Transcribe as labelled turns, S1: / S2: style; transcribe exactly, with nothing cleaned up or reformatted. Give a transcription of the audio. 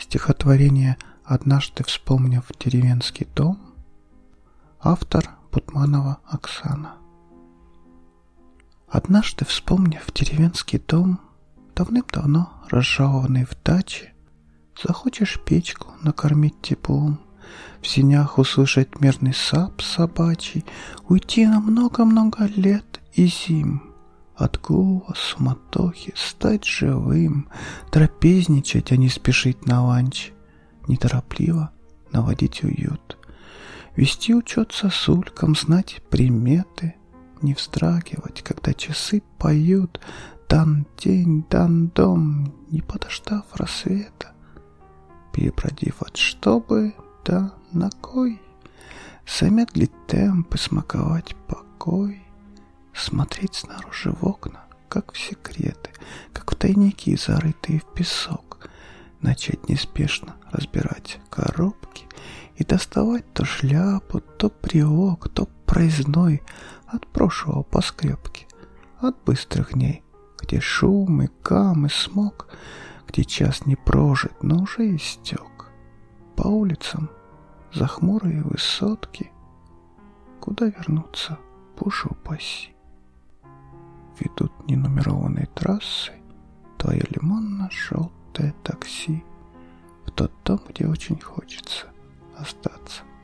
S1: Стихотворение «Однажды вспомнив деревенский дом». Автор Бутманова Оксана. Однажды вспомнив деревенский дом, давным-давно разжалованный в даче, захочешь печку накормить теплом, в сенях услышать мирный сап собачий, уйти на много-много лет и зим, от гула, суматохи стать живым, трапезничать, а не спешить на ланч, неторопливо наводить уют, вести учет сосулькам, знать приметы, не вздрагивать, когда часы поют «Дан день, дан дом», не подождав рассвета, перебродив от чтобы да на кой, замедлить темп и смаковать покой, смотреть снаружи в окна, как в секреты, как в тайники, зарытые в песок, начать неспешно разбирать коробки и доставать то шляпу, то брелок, то проездной от прошлого по скрепке, от быстрых дней, где шум и гам и смог, где час не прожит, но уже истек. По улицам за хмурые высотки, куда вернуться, боже упаси. Ведут ненумерованные трассы твое лимонно-желтое такси в тот дом, где очень хочется остаться.